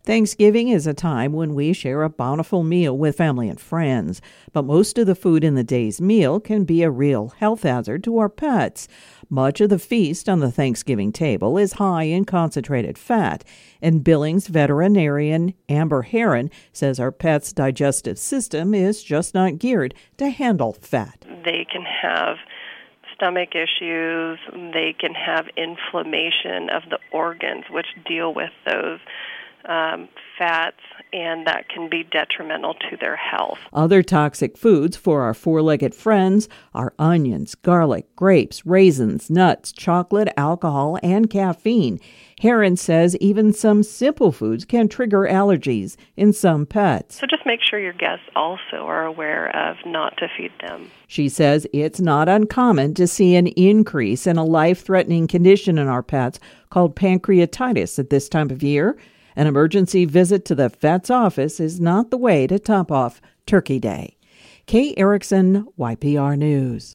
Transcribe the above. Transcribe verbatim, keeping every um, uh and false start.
Thanksgiving is a time when we share a bountiful meal with family and friends, but most of the food in the day's meal can be a real health hazard to our pets. Much of the feast on the Thanksgiving table is high in concentrated fat, and Billings veterinarian Amber Heron says our pet's digestive system is just not geared to handle fat. They can have stomach issues, they can have inflammation of the organs which deal with those Um, fats, and that can be detrimental to their health. Other toxic foods for our four-legged friends are onions, garlic, grapes, raisins, nuts, chocolate, alcohol, and caffeine. Heron says even some simple foods can trigger allergies in some pets. So just make sure your guests also are aware of not to feed them. She says it's not uncommon to see an increase in a life-threatening condition in our pets called pancreatitis at this time of year. An emergency visit to the vet's office is not the way to top off Turkey Day. Kay Erickson, Y P R News.